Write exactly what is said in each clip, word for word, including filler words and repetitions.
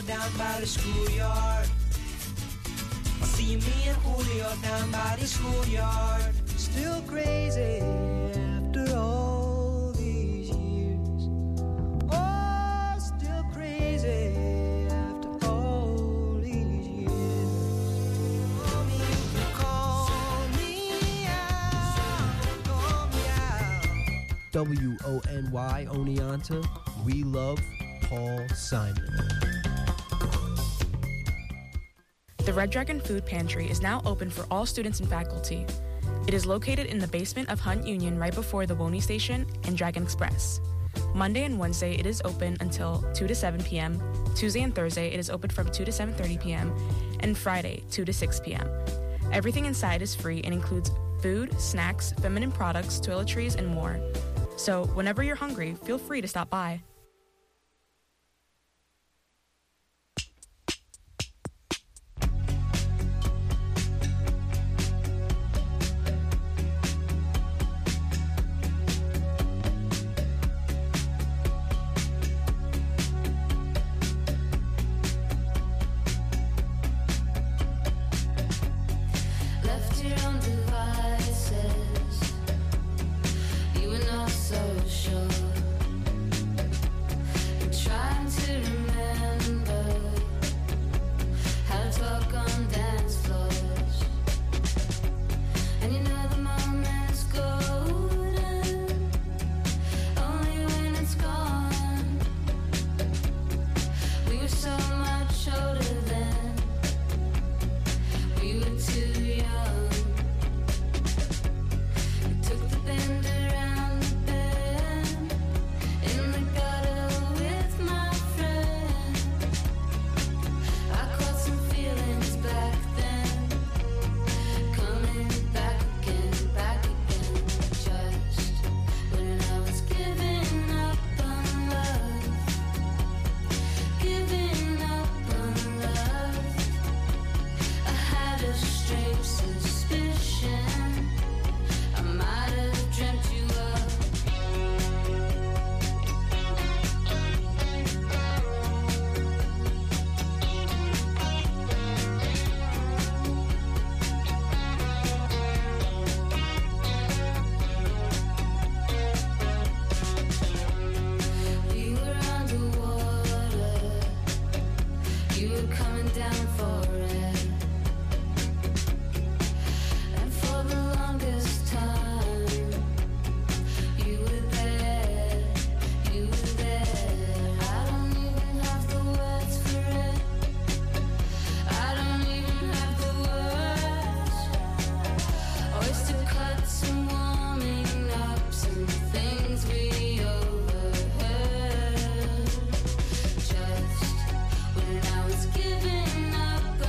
down by the schoolyard. See me and Julio down by the schoolyard. Still crazy after all these years. Oh, still crazy after all these years. Call me, call me out, call me out. W O N Y Oneonta, we love Paul Simon. The Red Dragon Food Pantry is now open for all students and faculty. It is located in the basement of Hunt Union right before the Woney Station and Dragon Express. Monday and Wednesday it is open until two to seven p.m. Tuesday and Thursday it is open from two to seven thirty p.m. and Friday two to six p.m. Everything inside is free and includes food, snacks, feminine products, toiletries, and more. So whenever you're hungry, feel free to stop by. Giving up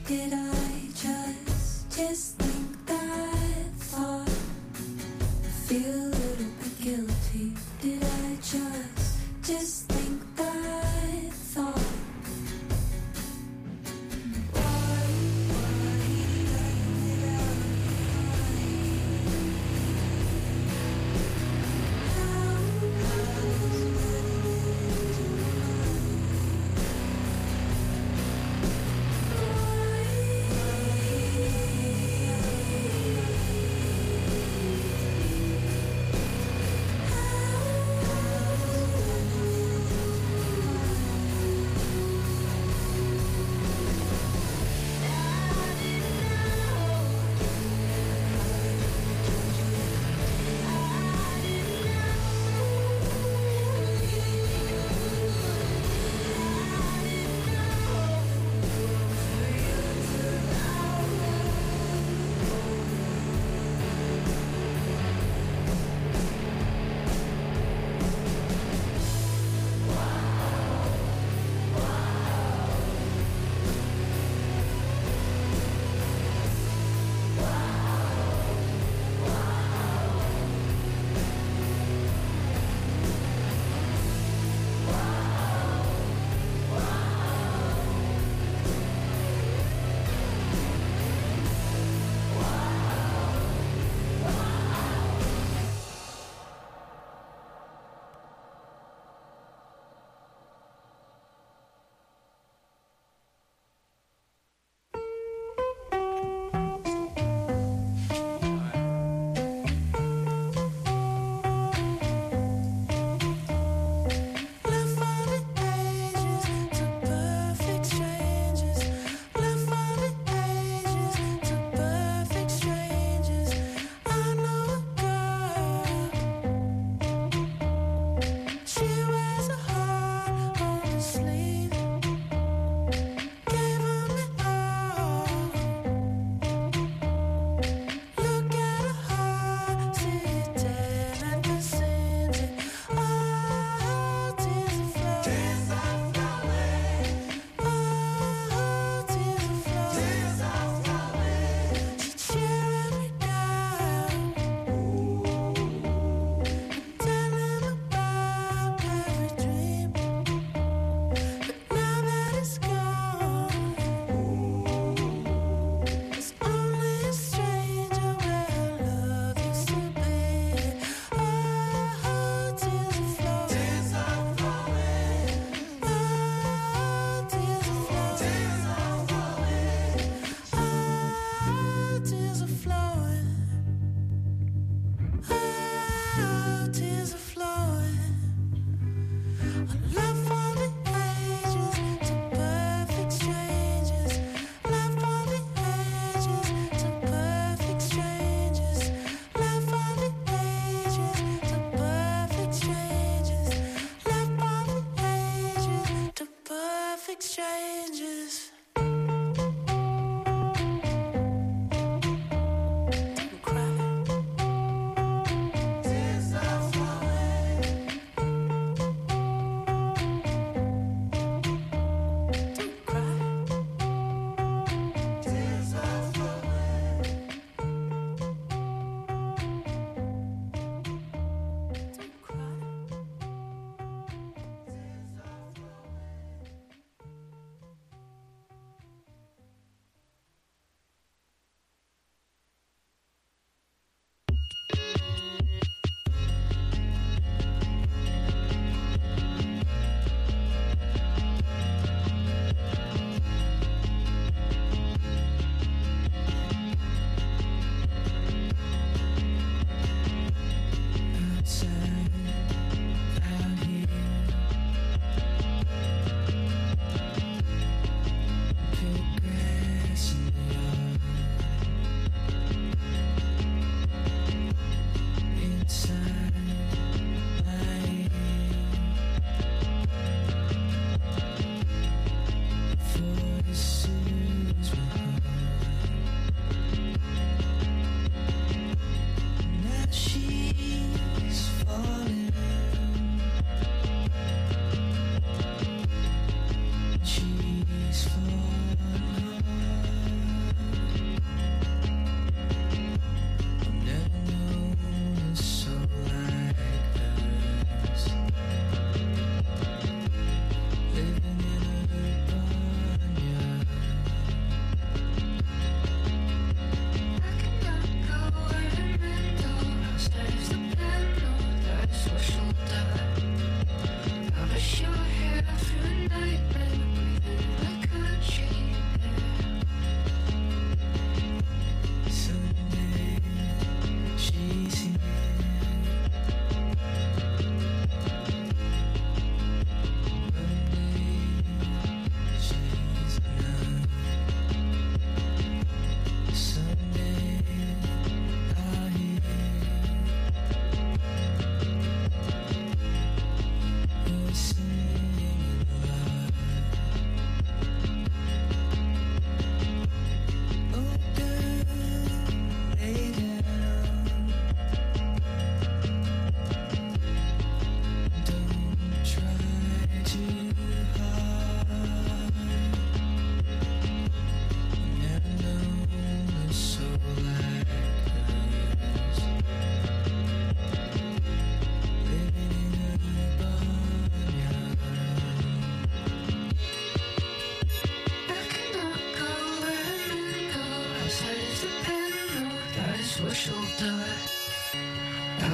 Did I just, just think that thought? Feel a little bit guilty. Did I just, just think that thought?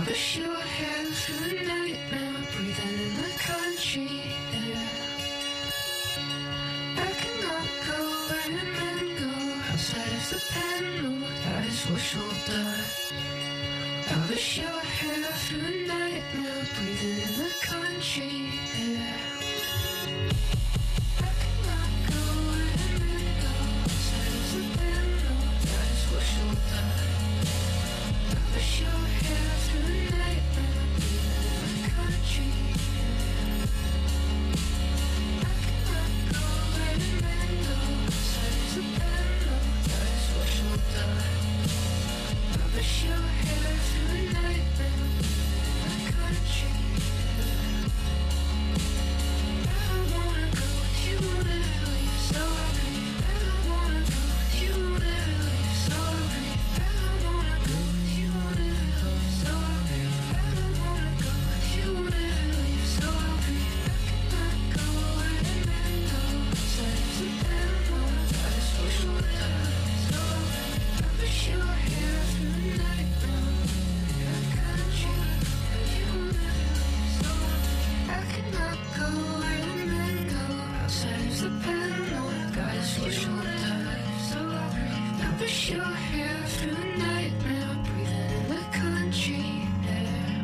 wish you were here through the night now, breathing in the country air. I cannot go where the men go, outside of the pen, no, that is where she'll die. I wish you were here through the night now, breathing in the country air. I cannot go where the men go, outside of the pen, no, that is where she'll die. I wish you were here through the night now, breathing in the country air. I cannot go where the men go, outside of the pen, no, that is where she'll die. I wish you were here through the night now, in the country air. I don't wanna go with you, never leave, sorry. I don't wanna go with you, never leave, sorry. I don't wanna go with you, never leave, sorry. I don't wanna go with you, never leave, sorry. I cannot go where the men go, outside of the pen, no, that is where she'll die. Sorry, I wish you were here through the night now, in the country where you never leave, sorry. I cannot go where the men go, outside of the pen, no, that is where she'll die. Sorry, I wish you were here through the night now, breathing in the country air.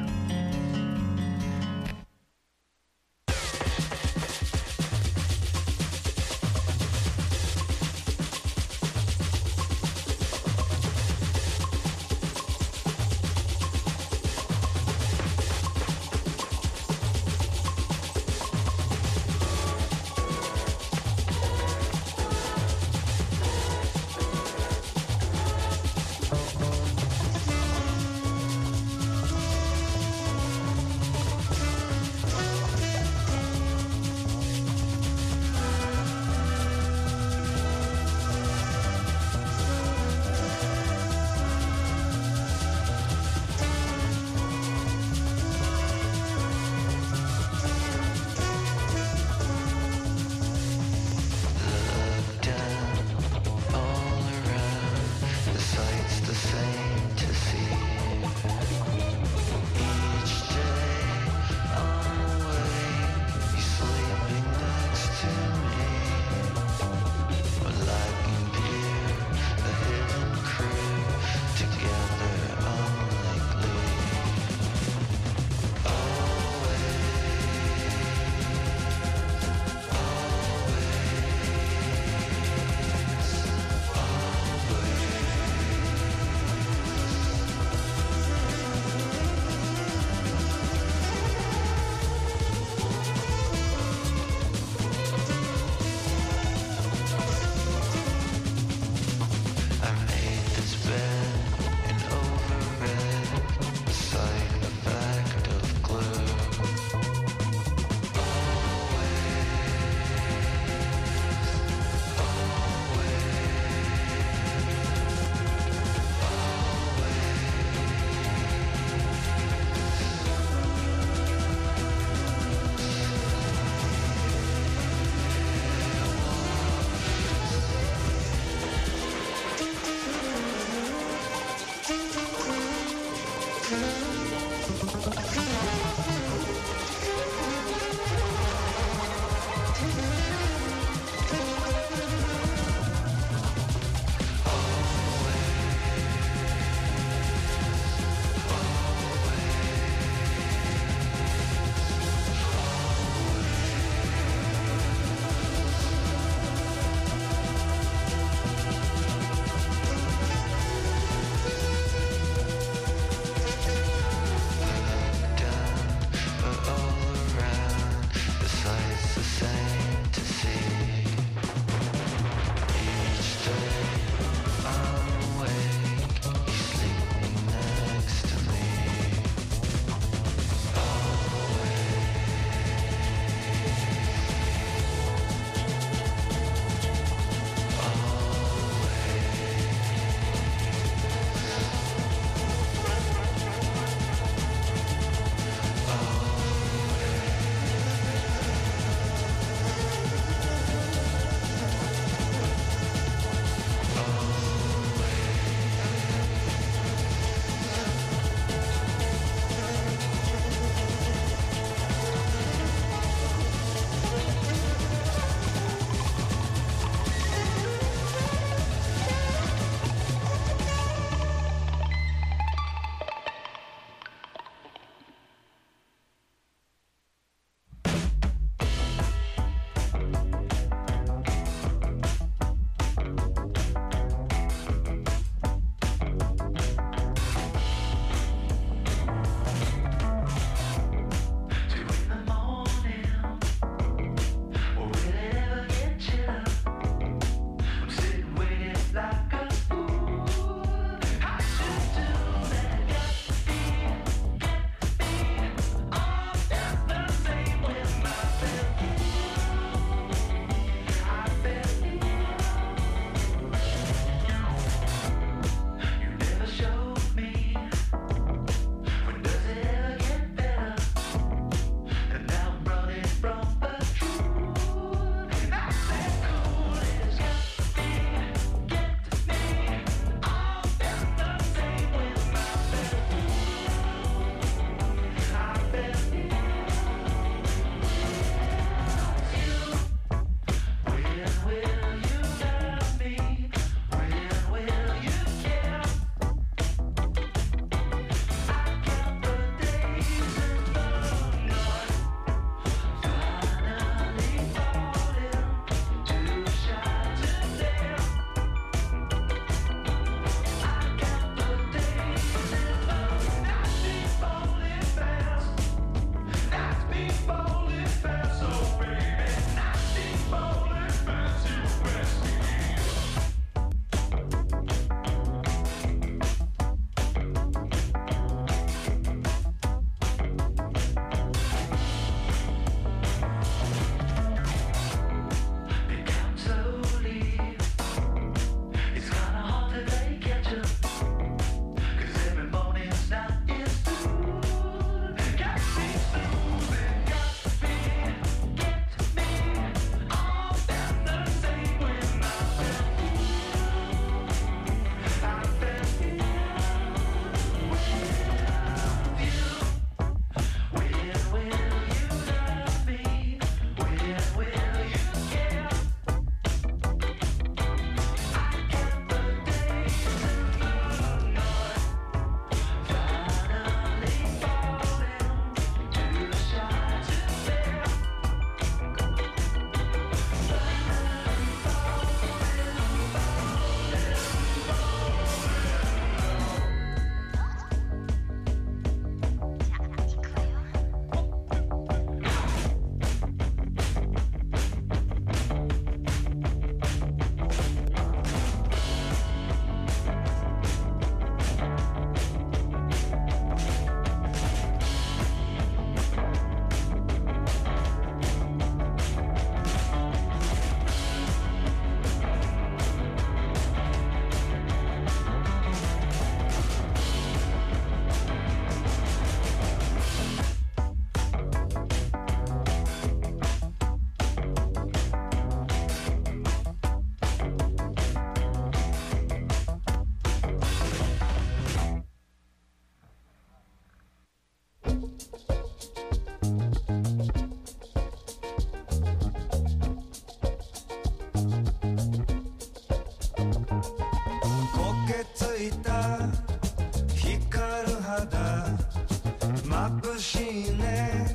た光る肌眩しいね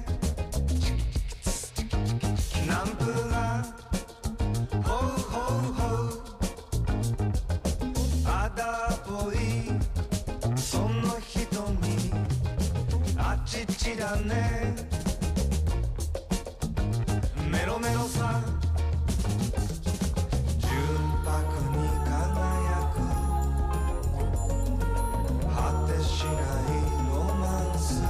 ナンプラーほうほうほうあだっぽいその瞳あちちだねメロメロさ純白に輝く果てしないロマンス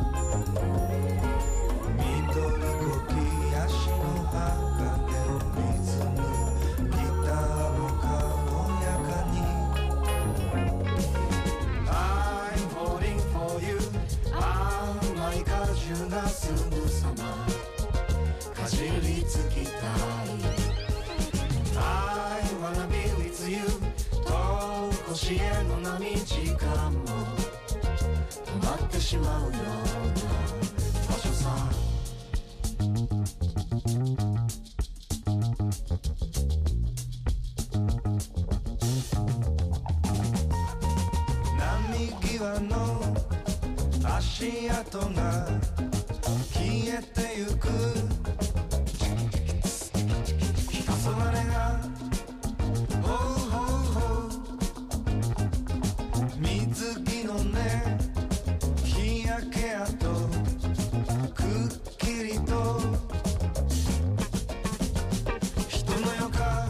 緑こきヤシの葉でリズムギターも軽やかに I'm falling for you 甘い果汁がすぐさまかじりつきたい I wanna be with you 遠く星への波時間も止まってしまうような場所さ波際の足跡が消えてゆく黄昏がほうほうほう水着のね日焼け跡くっきりと人の世か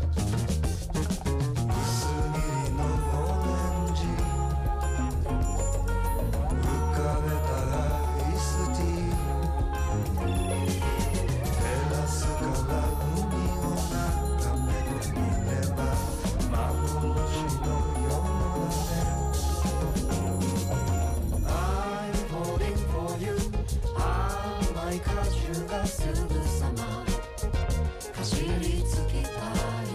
薄切りのオレンジ浮かべたらイスティー照らすから海を眺めてみれば幻のようだね I'm falling for you 甘い果汁がすぐさまかじりつきたい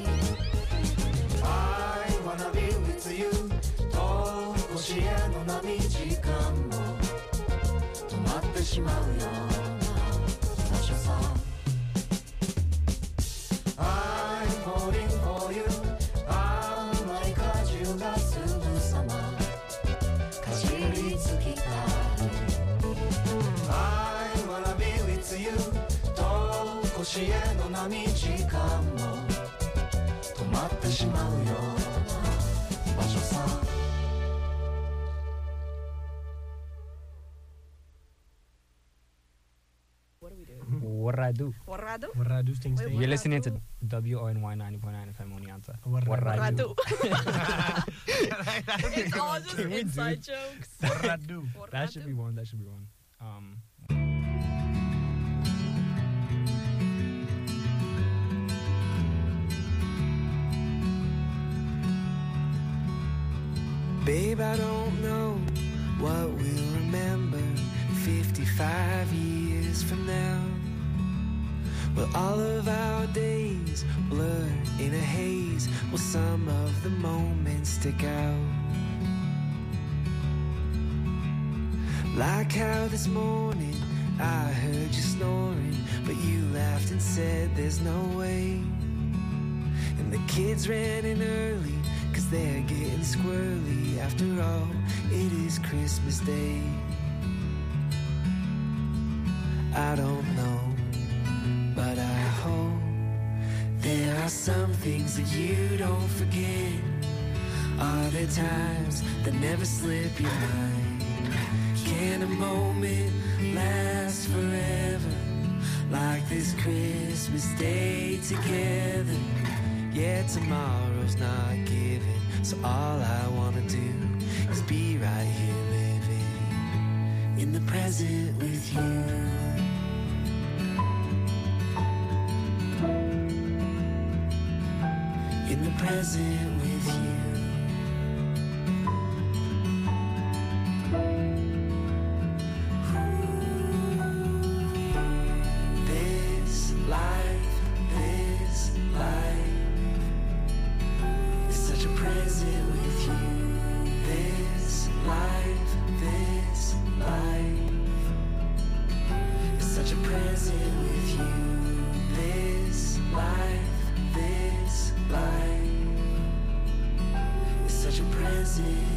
I wanna be with you 遠く星への波時間も止まってしまうような場所さ I'm falling for you 甘い果汁がすぐさまかじりつきたい I wanna be with you 遠く星への波時間も止まってしまうような場所さ What did I do? What did I do? What did I do? Sting, sting. Wait, You're What listening did I to W O N Y ninety point nine F M Oneonta. What did What did I I What did I do? do? It's all just Can we do- inside jokes. What did I do? What did I That should do? be one. That should be one. Um, Babe, I don't know what we'll remember fifty-five years from now. Will all of our days blur in a haze? Will some of the moments stick out? Like how this morning I heard you snoring, but you laughed and said there's no way. And the kids ran in early, cause they're getting squirrely. After all, it is Christmas Day. I don't know, but I hope there are some things that you don't forget. Are there times that never slip your mind? Can a moment last forever? Like this Christmas Day together. Yeah, tomorrow's not given, so all I wanna do is be right here living in the present with you. In the present with you. This life, this life is such a present with you. This life, this life is such a present with you. This life, this life is such a present.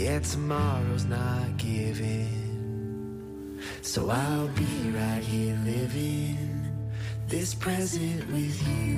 Yeah, tomorrow's not given, so I'll be right here living this present with you.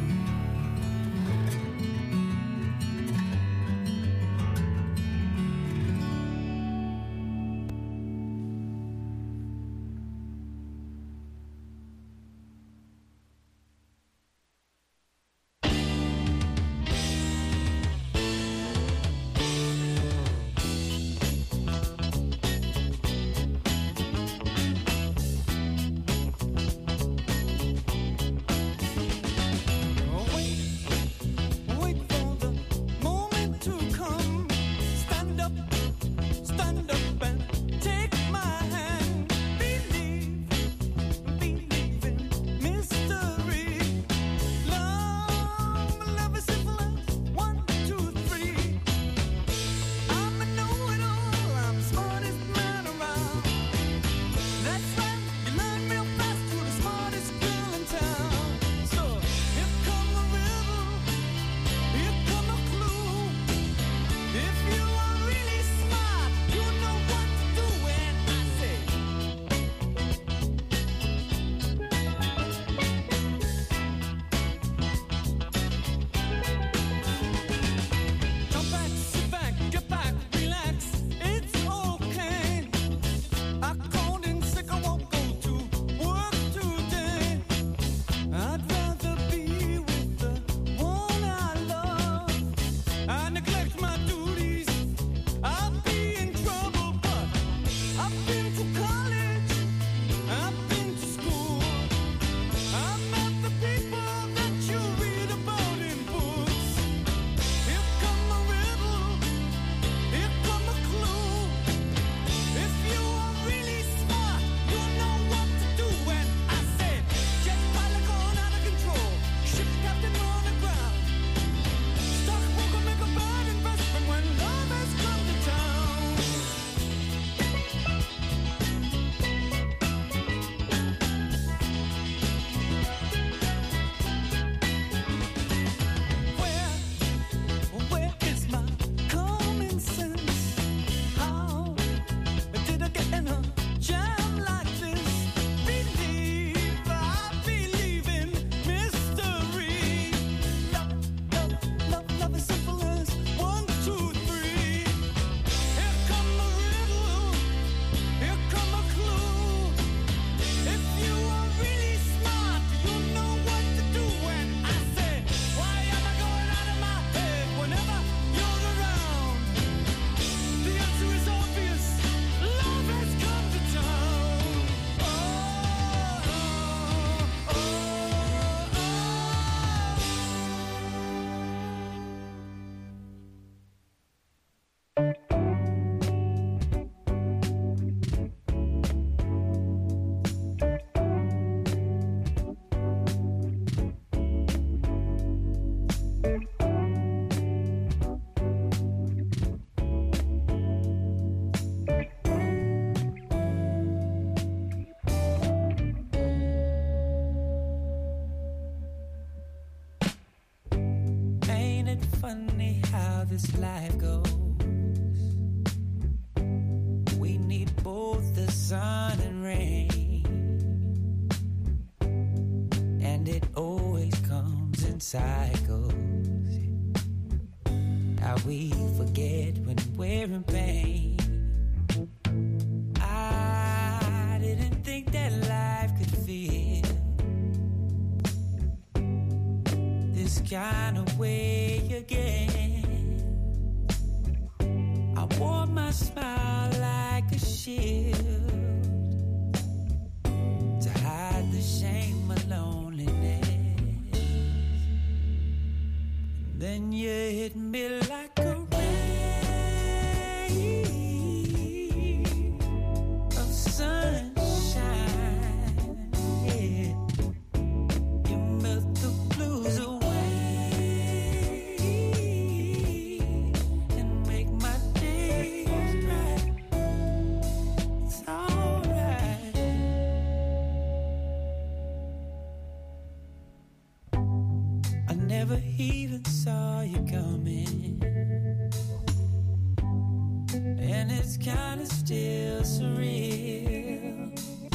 Funny how this life goes. We need both the sun and rain, and it always comes in cycles. How we forget when we're in pain. I didn't think that life could feel this kind of way again. I wore my smile like a shield to hide the shame of loneliness. And then you hit me like a ray of sunshine. Yeah. You melt the blues away. Never even saw you coming. and it's kinda still surreal.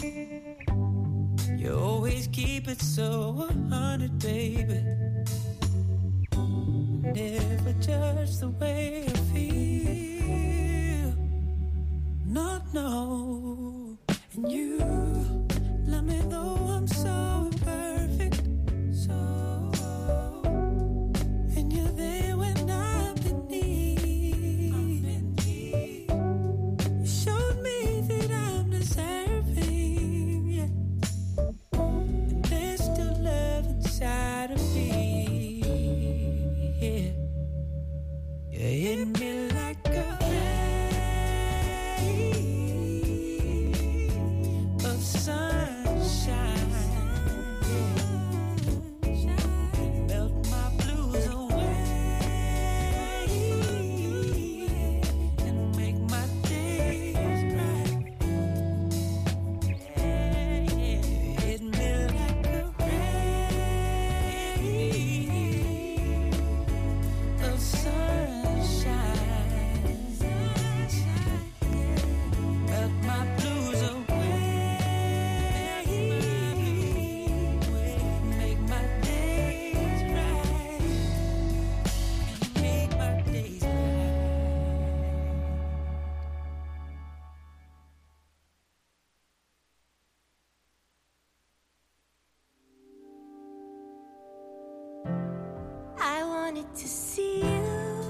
You always keep it so one hundred, baby. Never judge the way I feel. No, no. And you let me know I'm so imperfect. So, and you're there when I'm in need. You showed me that I'm deserving, yeah. And there's still love inside of me, yeah. You hit me like a ray of sunshine. Melt my blues away and make my days bright. You hit me like a ray of sunshine. Melt my blues away, make my days right, make my days I wanted to see you.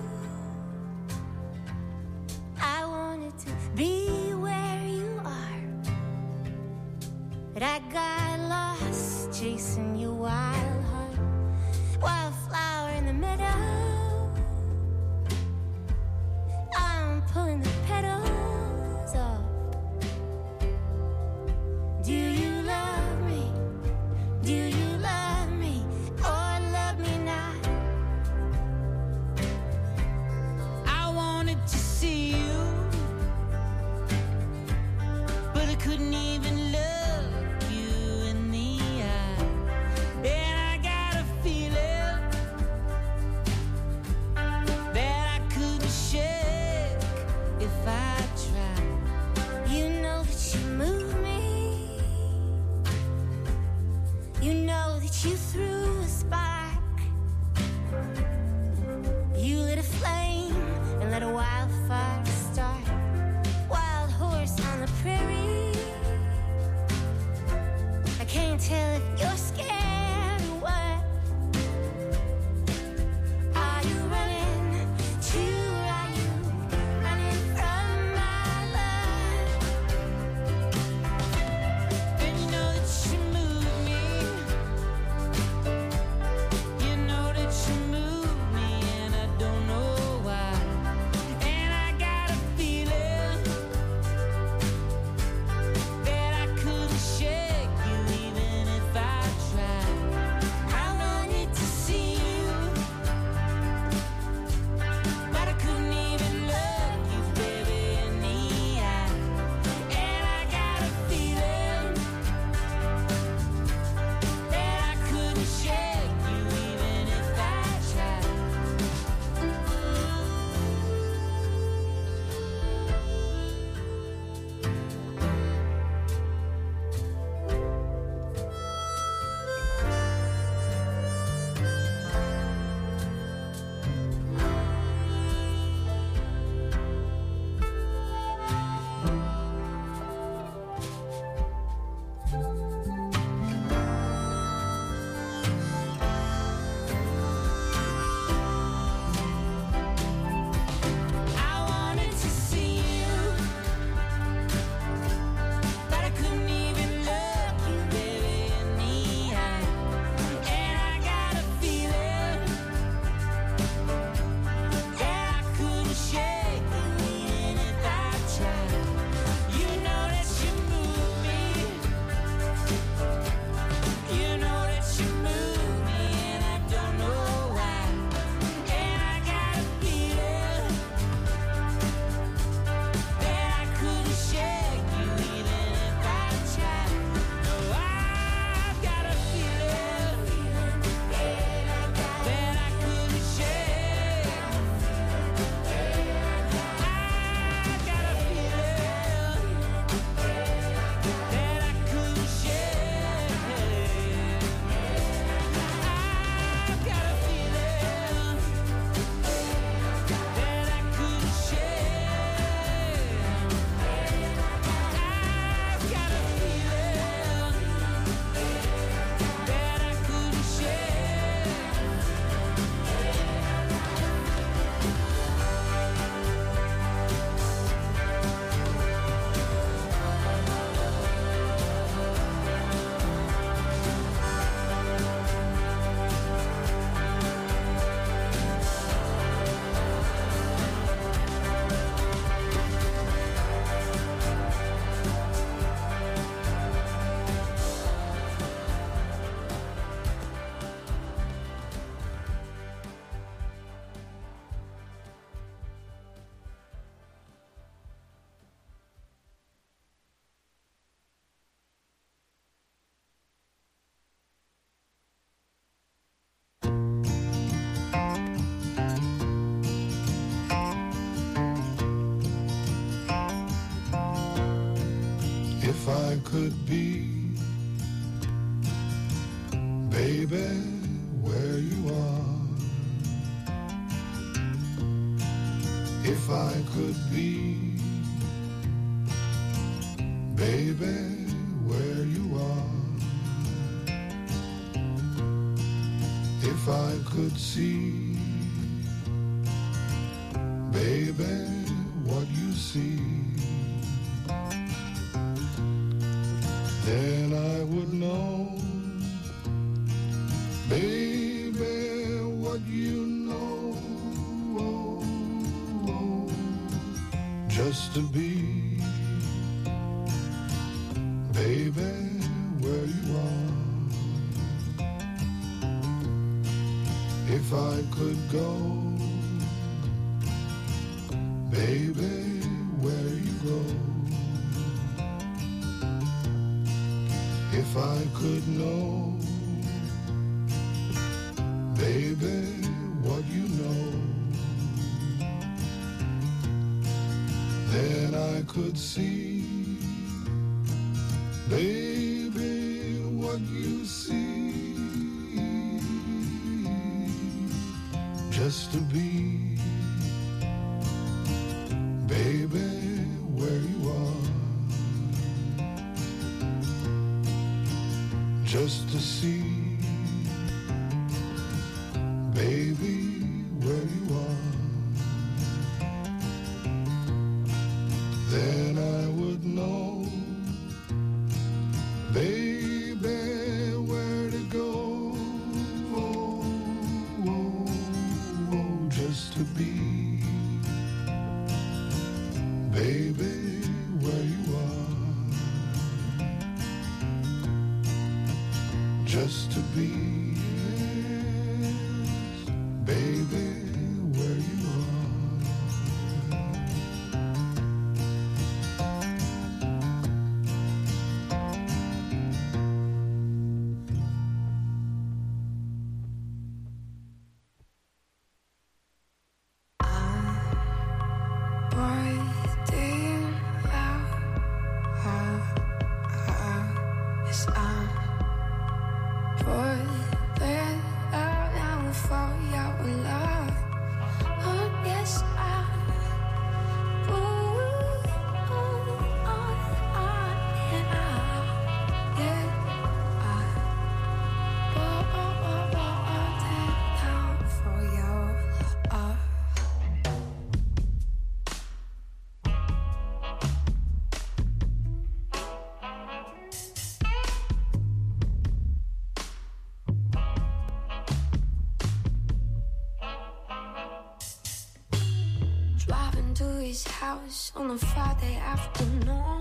I wanted to be where you are. But I got lost chasing your wild heart. Wildflower in the meadow. I'm pulling the petals off. Do you love me? Do you love me? Or love me not? I wanted to see you, but I couldn't even look you in the eye. And If I could be, baby, where you are. If I could be, baby, where you are. If I could see, baby, what you see, then I would know, baby, what you know. Oh, oh, just to be, baby, where you are. If I could go, baby, where you go. If I could know, baby, what you know, then I could see, baby, what you see, just to be, baby, where you are. Just to see, baby, where you are. Then I would know, baby, where to go. Oh, oh, oh, just to be, baby, where you are. Just to be, yes, baby, where you are. Driving to his house on a Friday afternoon.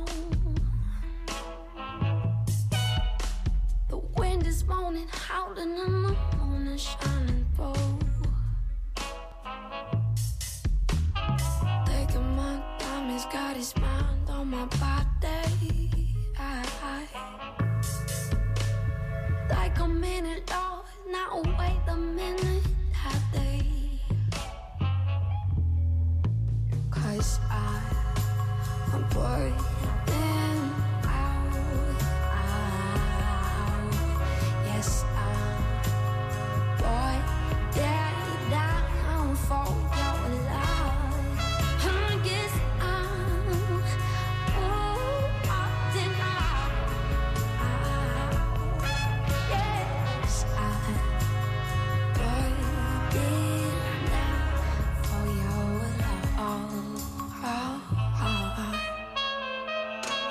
The wind is moaning, howling, and the moon is shining through. Taking my time, he's got his mind on my body. I, I, like a minute lost, now wait a minute, that day. Cause I, I'm breathing out, out. Yes, I'm breathing down for your love. I guess I'm, oh, up and out, out. Yes, I'm breathing down for your love. Oh, oh, oh.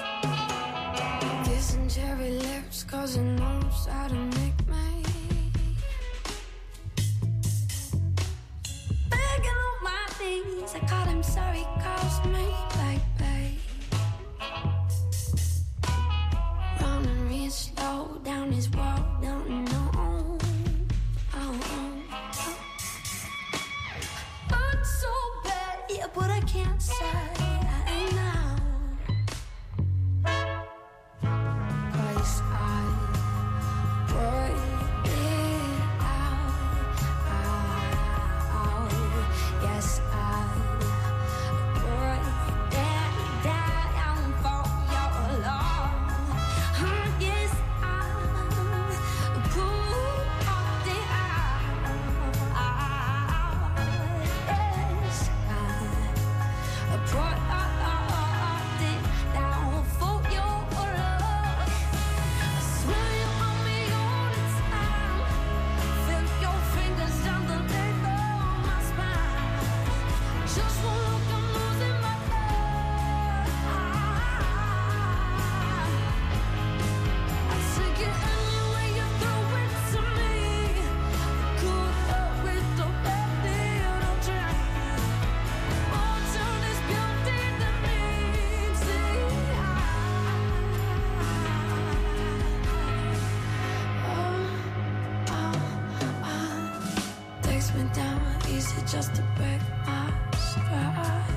just to break my stride.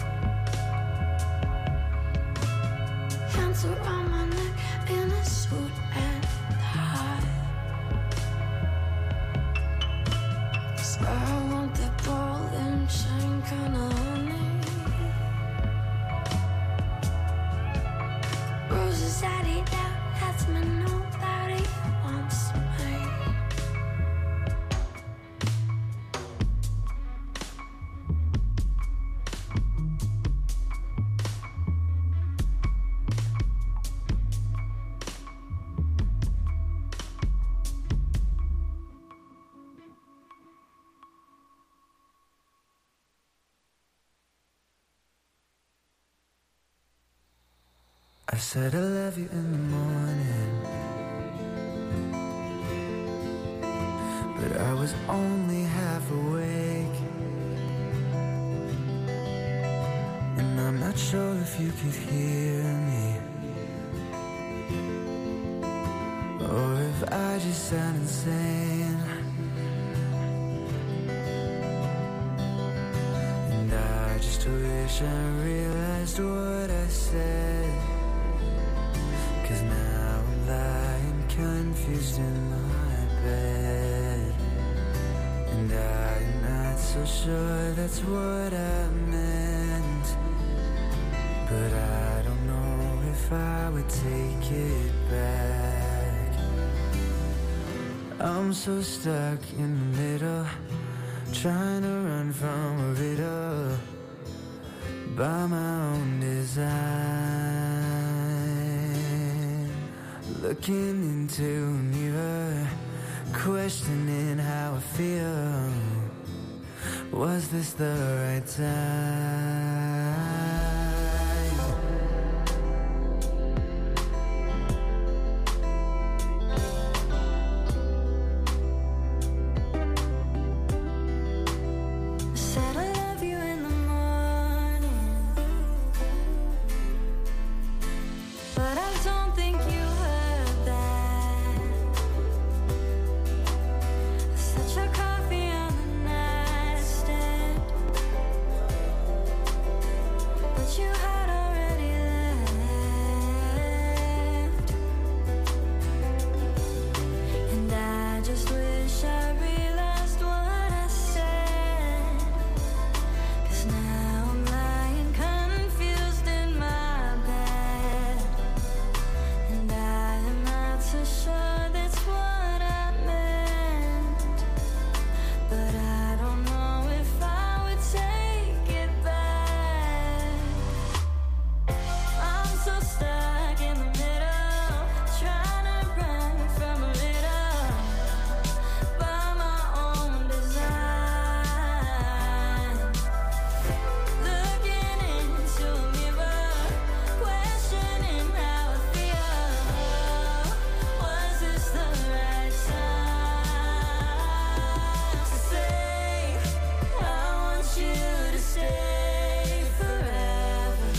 Hands around my neck in a suit and tie. Swear I want that ball and chain kinda honey. Roses I eat out, that's me, nobody wants me. I said I love you in the morning, but I was only half awake. And I'm not sure if you could hear me, or if I just sound insane. And I just wish I realized what I said, 'cause now I'm lying confused in my bed. And I'm not so sure that's what I meant, but I don't know if I would take it back. I'm so stuck in the middle, trying to run from a riddle by my own design. Looking into a mirror, questioning how I feel. Was this the right time? I said I love you in the morning, but I don't think you heard that. Set your coffee on the nightstand, but you had already left. And I just wish I realized what I said, 'cause now I'm lying confused in my bed. And I am not so sure that's what I meant, but I don't know if I would take it back. I'm so stuck in the middle, trying to run from a riddle by my own design. Looking into a mirror, questioning how I feel. Was this the right time to say I want you to stay forever?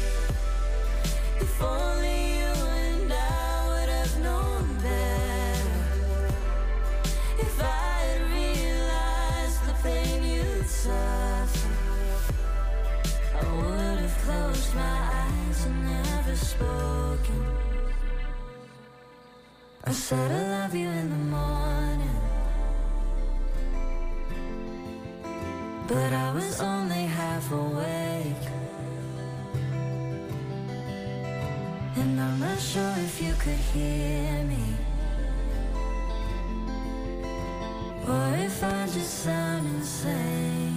If only you and I would have known better. If I had realized the pain you'd suffer, I would have closed my eyes and never spoken. I said I love you in the morning, but I was only half awake. And I'm not sure if you could hear me, or if I just sound insane.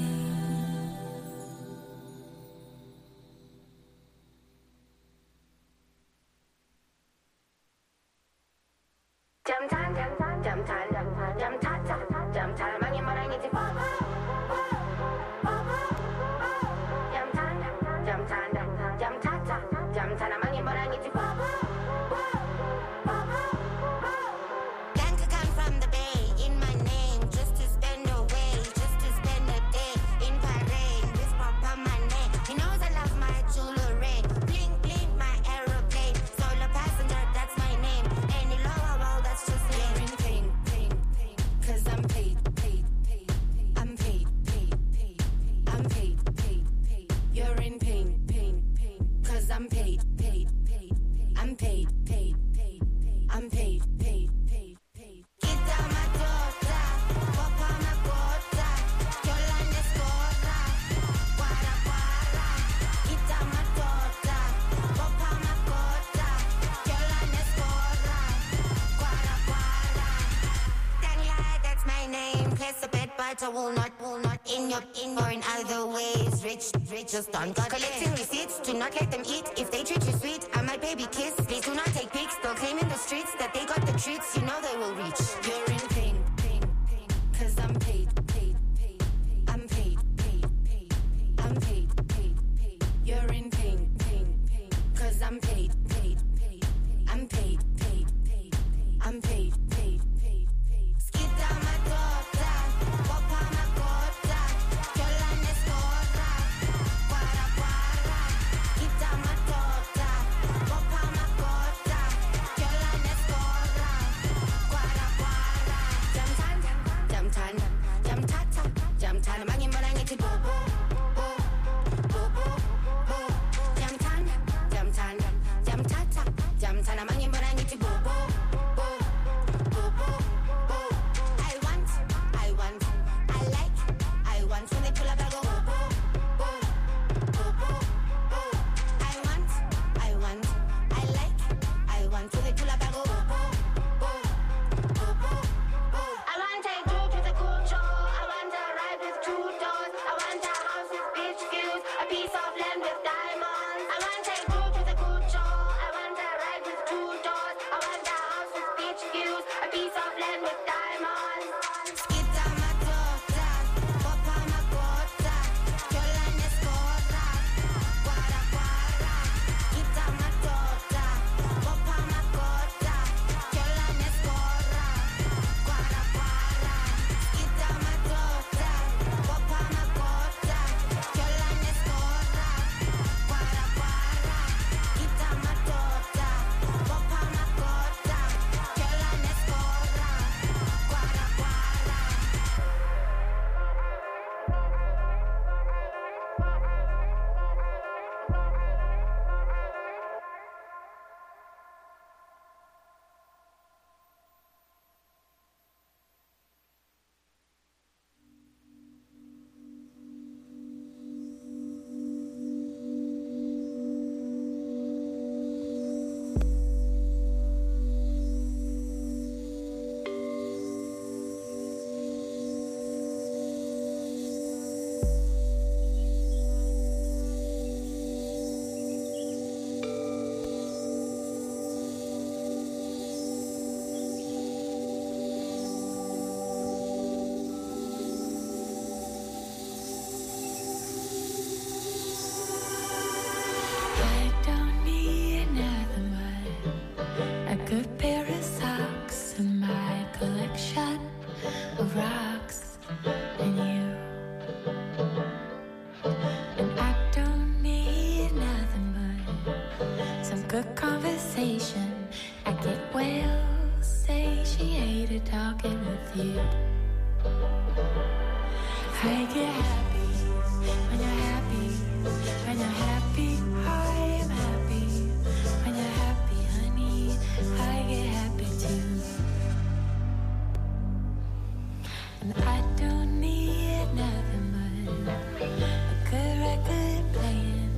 Jam time, jam time, jam time, jam time, jam time, jam time, jam time. Mangi marangi ti pop, pop, jam time, jam time, jam time, jam time, jam time. Mangi marangi ti pop, pop. Plan to come from the bay in my name, just to spend away, just to spend a day in Bahrain. This pop on my name, he knows I love my jewelry. Bling bling, my aeroplane, solo passenger, that's my name. Any lower roll, that's just me. Pling pling pling. paid, paid, paid, paid. I'm paid, paid, paid, paid. Kita matota, popa makota, Yolanda Scora, Guara Guara. Kita matota, popa makota, Yolanda Scora, Guara Guara. Daniela, that's my name. Place a bet, but I will not, will not. In your, in or in other ways. Rich, rich, just don't got collecting receipts. Do not let them eat. If they treat you sweet, I my baby kiss. Please do not take pics. They'll claim in the streets that they got the treats. You know they will reach. You're in pain, pain, pain. Cause I'm paid, paid, paid, paid. I'm paid, paid, paid, paid. I'm paid, paid, paid. You're in pain, pain, pain. Cause I'm paid, paid, paid, paid. I'm paid, paid, paid, paid. I'm paid, paid, paid, paid. Skita matota, popa makota, Yolanda Scora, Guara Guara. Kita matota, popa makota, Yolanda Scora, Guara Guara. Jam tan, jam tan, jam tata, jam tan. Mangin barangin ti bobo, bo, bobo, bo. Jam tan, jam tan, jam tata, jam tan. Mangin barangin ti bobo, bo, bobo, bo. I want, I want, I like, I want when they pull up I go bo, bo, bo, bo, bo. I want, I want, I like, I want when they pull up I go bo, bo, bo, bo, bo. I want a group with a cool show. I want a ride with two doors. I want a house with beach views, a piece of land with diamonds. I want a group with a cool show. I want a ride with two doors. I want a house with beach views, a piece of land with diamonds. Skita matota, popa makota, Yolanda Scora, Guara Guara. Kita matota, popa makota, Yolanda Scora, Guara Guara. Kita matota, popa makota, Yolanda Scora, Guara Guara. Kita matota, popa makota, Yolanda Scora, Guara Guara. I don't need nothing but a good pair of socks and my collection of rocks and you. And I don't need nothing but some good conversation. I get well satiated talking with you. I get happy when you're happy. When you're happy, I am happy. When you're happy, honey, I get happy too. And I don't need nothing but a good record playing.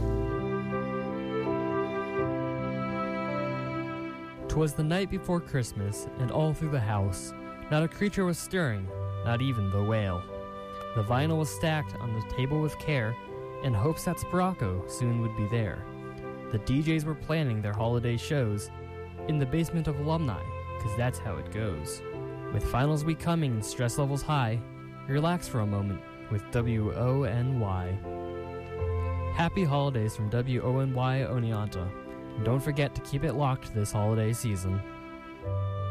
'Twas the night before Christmas, and all through the house, not a creature was stirring, not even the whale. The vinyl was stacked on the table with care, in hopes that Sporacco soon would be there. The D Js were planning their holiday shows in the basement of alumni, cause that's how it goes. With finals week coming and stress levels high, relax for a moment with W O N Y. Happy holidays from W O N Y Oneonta. And don't forget to keep it locked this holiday season.